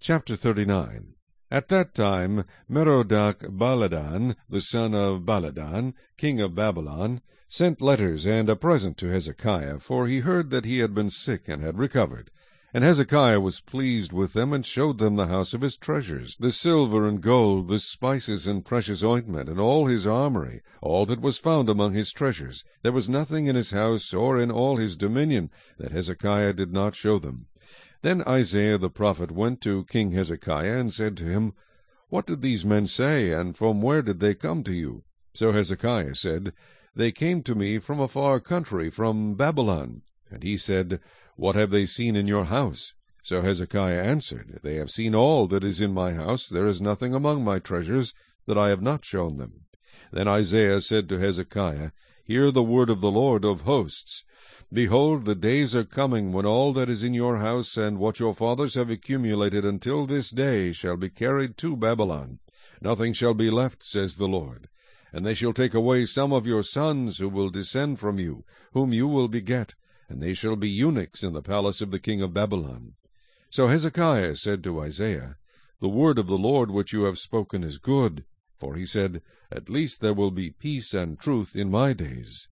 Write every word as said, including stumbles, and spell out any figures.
Chapter thirty-nine. At that time Merodach-Baladan, the son of Baladan, king of Babylon, sent letters and a present to Hezekiah, for he heard that he had been sick and had recovered. And Hezekiah was pleased with them, and showed them the house of his treasures, the silver and gold, the spices and precious ointment, and all his armory, all that was found among his treasures. There was nothing in his house or in all his dominion that Hezekiah did not show them. Then Isaiah the prophet went to King Hezekiah, and said to him, What did these men say, and from where did they come to you? So Hezekiah said, They came to me from a far country, from Babylon. And he said, What have they seen in your house? So Hezekiah answered, They have seen all that is in my house. There is nothing among my treasures that I have not shown them. Then Isaiah said to Hezekiah, Hear the word of the Lord of hosts. Behold, the days are coming when all that is in your house and what your fathers have accumulated until this day shall be carried to Babylon. Nothing shall be left, says the Lord. And they shall take away some of your sons who will descend from you, whom you will beget, and they shall be eunuchs in the palace of the king of Babylon. So Hezekiah said to Isaiah, The word of the Lord which you have spoken is good. For he said, At least there will be peace and truth in my days.